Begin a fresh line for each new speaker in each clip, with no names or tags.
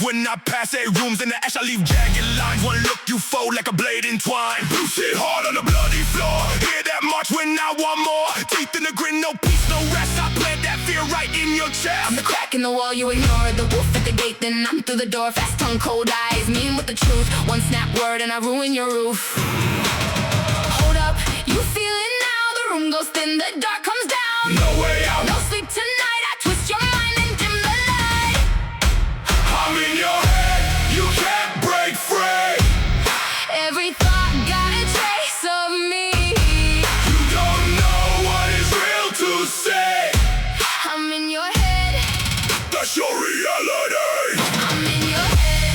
when I pass 8 rooms in the ash, I leave jagged lines. One look, you fold like a blade entwined. Bruce hit hard on the bloody floor. Hear that march when I want more. Teeth in the grin, no peace, no rest. I plant that fear right in your chest.
I'm the crack in the wall, you ignore the wolf at the gate, then I'm through the door. Fast tongue, cold eyes, mean with the truth. One snap word and I ruin your roof. Hold up, you feel it now. The room goes thin, the dark comes down.
No way out.
No sleep tonight, I twist your mind and dim the light.
I'm in your head, you can't break free.
Every thought got a trace of me.
You don't know what is real to say.
I'm in your head.
That's your reality.
I'm in your head.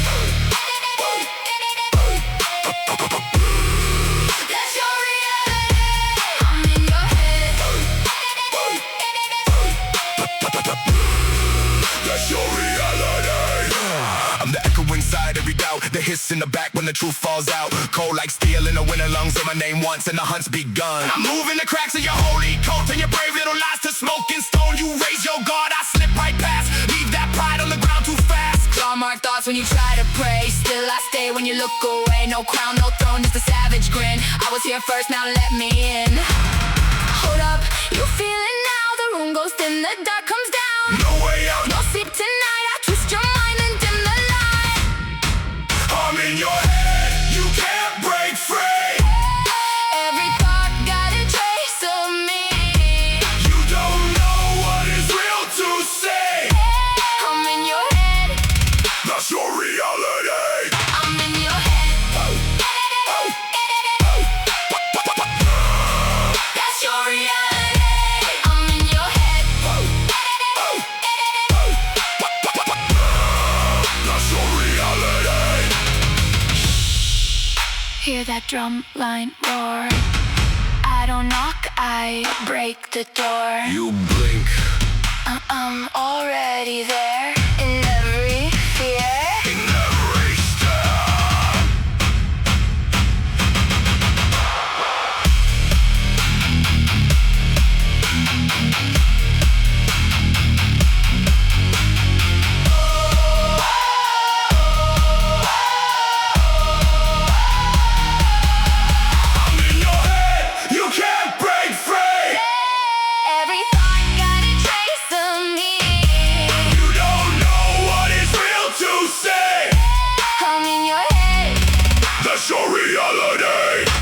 That's your reality. I'm in your head.
That's your reality. I'm the echo inside every doubt, the hiss in the back when the truth falls out. Cold like steel in the winter lungs, say my name once and the hunt's begun. I'm moving the cracks of your holy coat and your brave little lies to smoke and stone. You raise your guard, I slip right past. Leave that pride on the ground too fast.
Claw mark thoughts when you try to pray. Still I stay when you look away. No crown, no throne, just a savage grin. I was here first, now let me in. Hold up, you feel it now. The room goes thin, the dark comes down.
No way out.
No sleep tonight, I twist your mind and dim the light.
I'm in your head, you can't break free.
Every thought got a trace of me.
You don't know what is real to say.
I'm in your head.
That's your reality.
I'm in your head. That's your reality. I'm in your head.
That's your reality.
Hear that drum line roar. I don't knock, I break the door.
You blink.
I'm already there in every fear.
In every step. I'm in your head, you can't break free.
Every thought got a trace of me.
You don't know what is real to say.
I'm in your head.
That's your reality.